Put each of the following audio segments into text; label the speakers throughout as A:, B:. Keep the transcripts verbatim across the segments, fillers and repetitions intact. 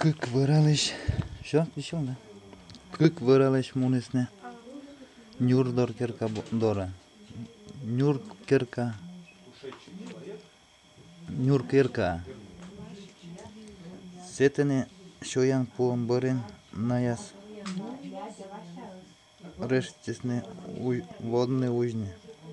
A: Kık vıralış. Şu bir şey oldu. Kık vıralış munisne. Nyur dor kerka dora. Nyur kerka. Nyur kerka. Setene şoyan puan boren nayas. Рештесне водне ужне.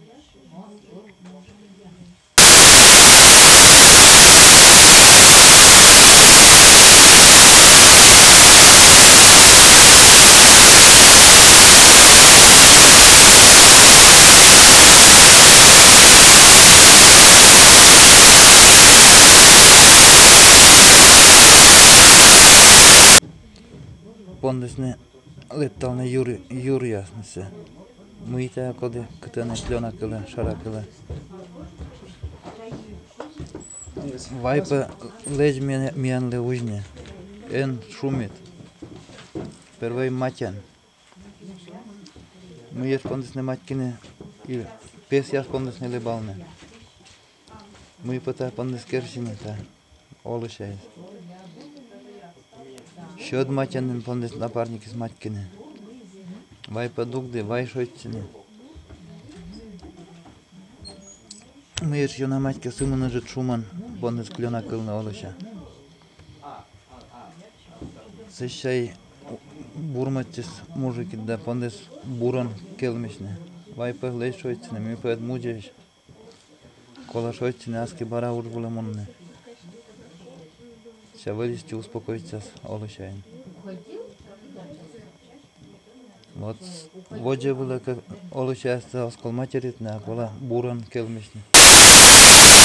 A: Пондесне леталне юри юрияснесе. Мыйта коде кытане клена кылы шара кылы. Вайпа леж мианле ужне. Эн шумит. Первый матян. Мы еш пондесне маткине и пес яс пондесне лебалне. Мы пота пондес керсине та олышайс. Шөд матянын пондес напарник из маткине. Вай подугды, вай шойцыне. Мы еш ёна матька сымыны жит шуман пондес клена кылны олыша. Сещай бурматис мужики да пондес бурон келмешне. Вай па лей шойцыне, ми па муджеш. Кола шойцыне аски бара урбулы монне. Ша вылезти успокоиться олышайын. Вот воже было как олышайся оскол материтне, а кола бурон келмешне.